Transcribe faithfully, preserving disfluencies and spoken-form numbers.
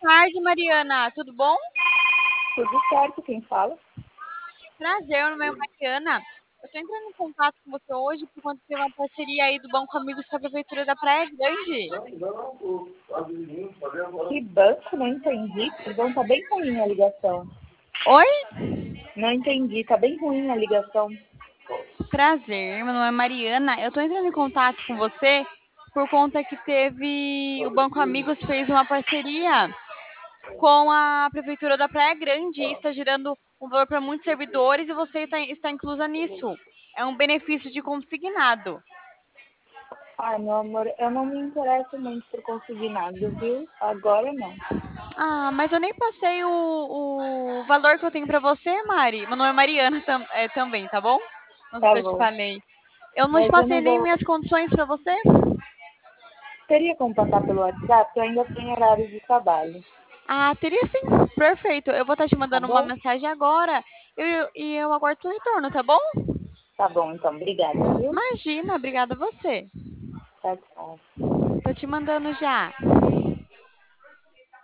tarde, Mariana. Tudo bom? Tudo certo, quem fala? Prazer, meu nome é Mariana. Eu tô entrando em contato com você hoje por conta de ter uma parceria aí do Banco Amigos com a Prefeitura da Praia Grande. Que banco? Não entendi. Perdão, tá bem ruim a ligação. Oi? Não entendi, tá bem ruim a ligação. Prazer, meu nome é Mariana. Eu tô entrando em contato com você por conta que teve... O Banco Amigos fez uma parceria com a Prefeitura da Praia Grande e está gerando um valor para muitos servidores e você está, está inclusa nisso. É um benefício de consignado. Ai, meu amor, eu não me interesso muito por consignado, viu? Agora não. Ah, mas eu nem passei o, o valor que eu tenho pra você, Mari. Meu nome é Mariana tam, é, também, tá bom? Não sei Tá se eu te bom. falei. Eu não te Mas eu passei não nem vou. minhas condições pra você? Teria como passar pelo WhatsApp? Eu ainda tenho horário de trabalho. Ah, teria sim. Perfeito. Eu vou estar te Tá mandando uma bom? mensagem agora eu- e eu aguardo seu retorno, tá bom? Tá bom, então. Obrigada, viu? Imagina, obrigada a você. Tchau, tchau. Tô te mandando já.